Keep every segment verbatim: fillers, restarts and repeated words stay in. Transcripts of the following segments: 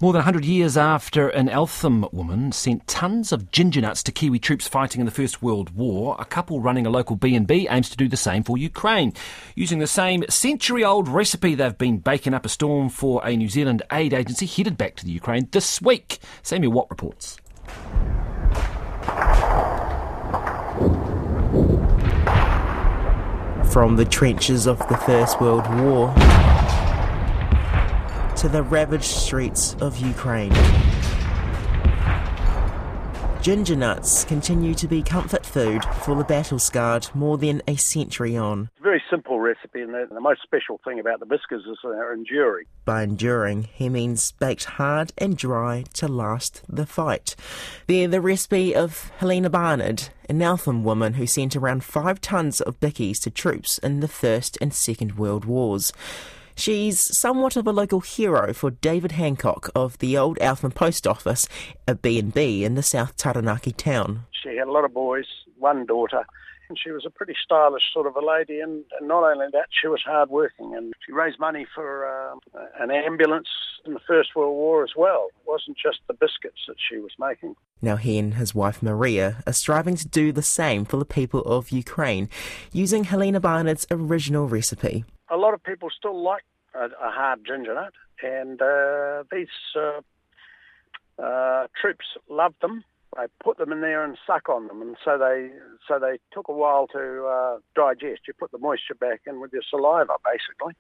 More than one hundred years after an Eltham woman sent tons of ginger nuts to Kiwi troops fighting in the First World War, a couple running a local B and B aims to do the same for Ukraine. Using the same century-old recipe, they've been baking up a storm for a New Zealand aid agency headed back to the Ukraine this week. Samuel Watt reports. From the trenches of the First World War to the ravaged streets of Ukraine, ginger nuts continue to be comfort food for the battle-scarred more than a century on. It's a very simple recipe, and the, the most special thing about the biscuits is they're enduring. By enduring, he means baked hard and dry to last the fight. They're the recipe of Helena Barnard, an Eltham woman who sent around five tonnes of bickies to troops in the First and Second World Wars. She's somewhat of a local hero for David Hancock of the old Eltham Post Office, a B and B in the South Taranaki town. She had a lot of boys, one daughter, and she was a pretty stylish sort of a lady, and, and not only that, she was hard-working, and she raised money for uh, an ambulance in the First World War as well. It wasn't just the biscuits that she was making. Now he and his wife Maria are striving to do the same for the people of Ukraine, using Helena Barnard's original recipe. A lot of people still like a, a hard ginger nut, and uh, these uh, uh, troops loved them. They put them in there and suck on them, and so they so they took a while to uh, digest. You put the moisture back in with your saliva, basically.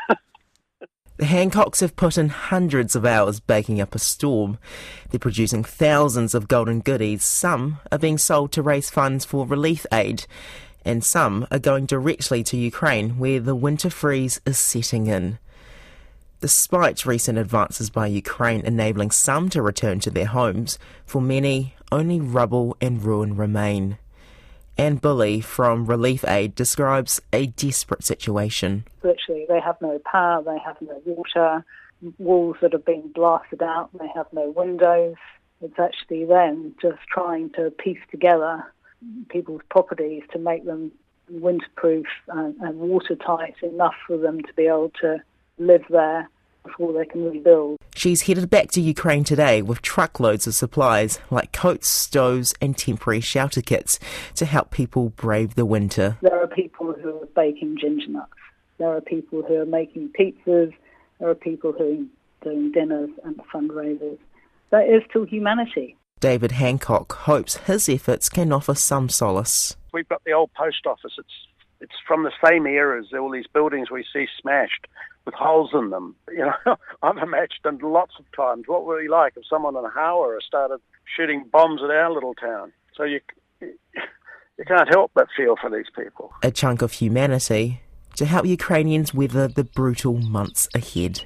The Hancocks have put in hundreds of hours baking up a storm. They're producing thousands of golden goodies. Some are being sold to raise funds for relief aid, and some are going directly to Ukraine, where the winter freeze is setting in. Despite recent advances by Ukraine enabling some to return to their homes, for many, only rubble and ruin remain. Anne Bully from Relief Aid describes a desperate situation. Virtually, they have no power, they have no water, walls that have been blasted out, they have no windows. It's actually them just trying to piece together people's properties to make them winterproof and, and watertight enough for them to be able to live there before they can rebuild. She's headed back to Ukraine today with truckloads of supplies like coats, stoves and temporary shelter kits to help people brave the winter. There are people who are baking ginger nuts. There are people who are making pizzas. There are people who are doing dinners and fundraisers. That is still humanity. David Hancock hopes his efforts can offer some solace. We've got the old post office. It's it's from the same era as all these buildings we see smashed with holes in them. You know, I've imagined lots of times what would it be like if someone in Howrah started shooting bombs at our little town. So you you can't help but feel for these people. A chunk of humanity to help Ukrainians weather the brutal months ahead.